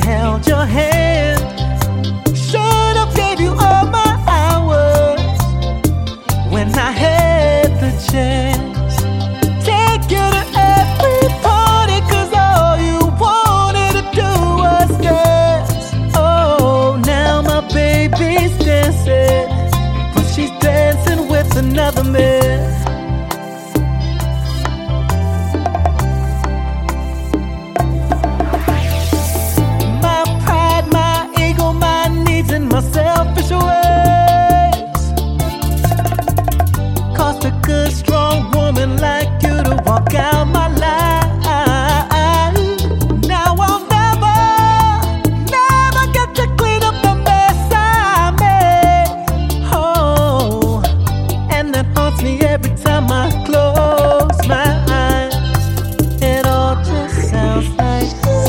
held your hand. Should have gave you all my hours when I had the chance. Take you to every party, 'cause all you wanted to do was dance. Oh, now my baby's dancing, but she's dancing with another man. My selfish ways cost a good, strong woman like you to walk out my life. Now I'll never, never get to clean up the mess I made. Oh, and that haunts me every time I close my eyes. It all just sounds like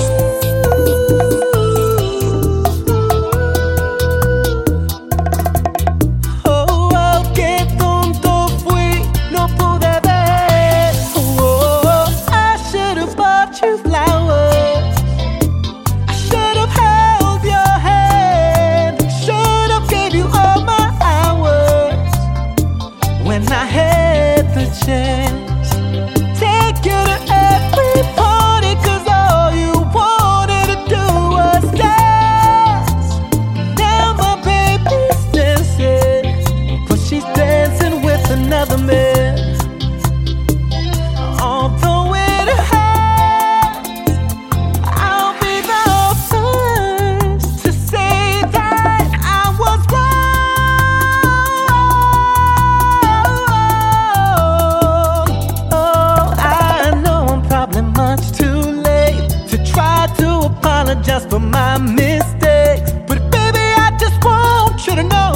when I had the chance. Take you to every party, 'cause all you wanted to do was dance. Now my baby's dancing, but she's dancing with another man. Although it hurts, I'll be the first to say that I was wrong. Much too late to try to apologize for my mistakes, but baby, I just want you to know,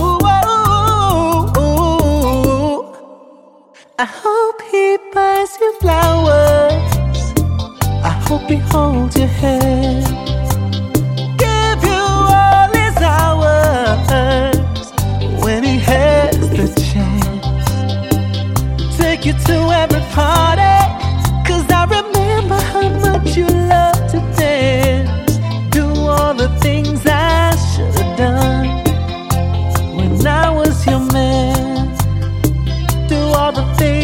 I hope he buys you flowers, I hope he holds your hand, give you all his hours when he has the chance, take you to every party, 'cause I remember how much you love to dance. Do all the things I should have done when I was your man. Do all the things